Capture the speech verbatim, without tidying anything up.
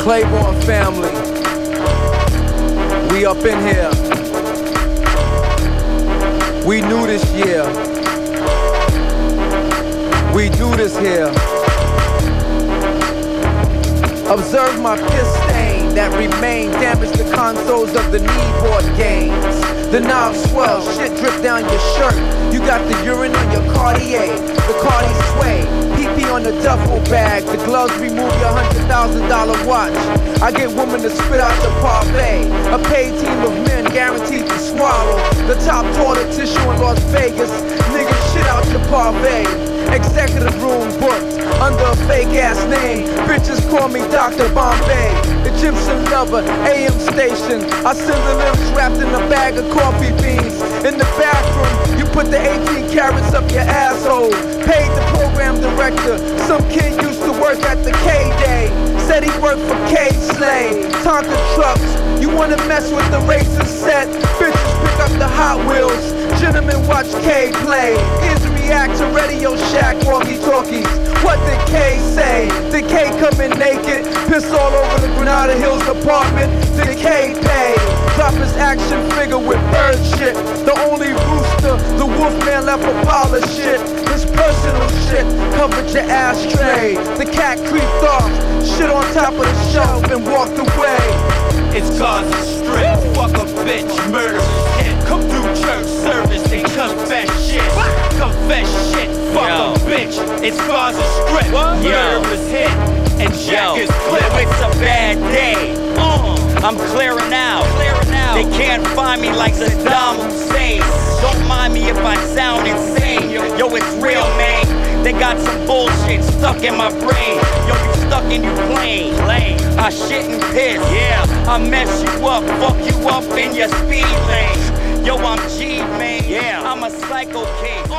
Claiborne family, we up in here. We knew this year. We do this here. Observe my piss stain that remain. Damage the consoles of the kneeboard games. The knob swell, shit drip down your shirt. You got the urine on your Cartier, the Cardi sway. Pee-pee on the duffel bag. The gloves remove your hundred thousand dollar watch. I get women to spit out the parfait. A paid team of men guaranteed to swallow the top toilet tissue in Las Vegas. Niggas shit out your parfait. Executive room booked under a fake ass name. Bitches call me Doctor Bombay. Egyptian lover, A M station. I send the lyrics wrapped in a bag of coffee beans. In the bathroom, you put the eighteen carats up your asshole. Paid the program director. Some kid used to work at the K-Day. Said he worked for K-Slay. Tonka trucks, you wanna mess with the racist set? Bitches pick up the Hot Wheels. Gentlemen watch K play. Is react to Radio Shack walkie-talkies. What did K say? Did K come in naked? Piss all over the Granada Hills apartment? Did K pay? Drop his action figure with bird shit. The only rooster the wolfman left a pile of shit. His personal shit covered your ashtray. The cat creeped off, shit on top of the shelf and walked away. It's Gaza Strip, fuck a bitch, murder hit. Come through church service and confess shit. Confess shit, fuck Yo. a bitch. It's Gaza Strip, murder was hit. And Jack Yo, is clear. it's a bad day. Uh, I'm clearing out. Clearing out. They can't find me like Saddam Hussein. Don't mind me if I sound insane. Yo, it's real, man. They got some bullshit stuck in my brain. Yo, you stuck in your plane. Lane. I shit and piss. Yeah. I mess you up, fuck you up in your speed lane. Yo, I'm G, man. Yeah. I'm a psycho kid.